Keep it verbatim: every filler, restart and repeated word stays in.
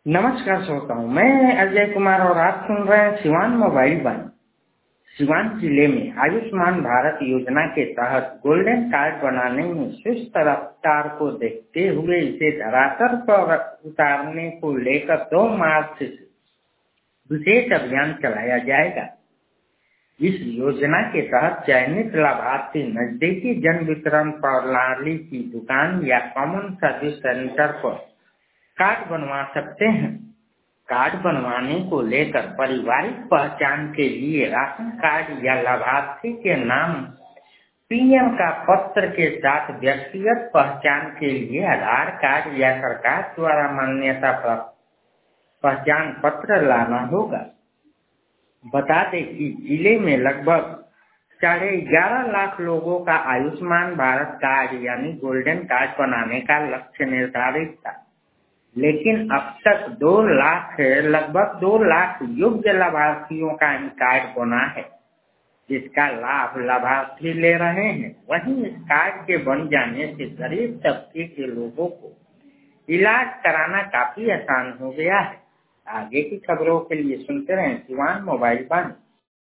नमस्कार श्रोताओं, मैं अजय कुमार और आप सुन रहे हैं सिवान मोबाइल वन। सिवान जिले में आयुष्मान भारत योजना के तहत गोल्डन कार्ड बनाने में सुस्त रफ्तार को देखते हुए इसे धरातल पर उतारने को लेकर दो मार्च से विशेष अभियान चलाया जाएगा। इस योजना के तहत चयनित लाभार्थी नजदीकी जन वितरण प्रणाली की दुकान या कॉमन सर्विस सेंटर पर कार्ड बनवा सकते हैं। कार्ड बनवाने को लेकर पारिवारिक पहचान के लिए राशन कार्ड या लाभार्थी के नाम पीएम का पत्र के साथ व्यक्तिगत पहचान के लिए आधार कार्ड या सरकार द्वारा मान्यता प्राप्त पहचान पत्र लाना होगा। बता दें कि जिले में लगभग साढ़े ग्यारह लाख लोगों का आयुष्मान भारत कार्ड यानी गोल्डन कार्ड बनाने का लक्ष्य निर्धारित था, लेकिन अब तक दो लाख लगभग दो लाख योग्य लाभार्थियों का कार्ड बना है, जिसका लाभ लाभार्थी ले रहे हैं। वहीं इस कार्ड के बन जाने से गरीब तबके के लोगों को इलाज कराना काफी आसान हो गया है। आगे की खबरों के लिए सुनते रहें सिवान मोबाइल वन।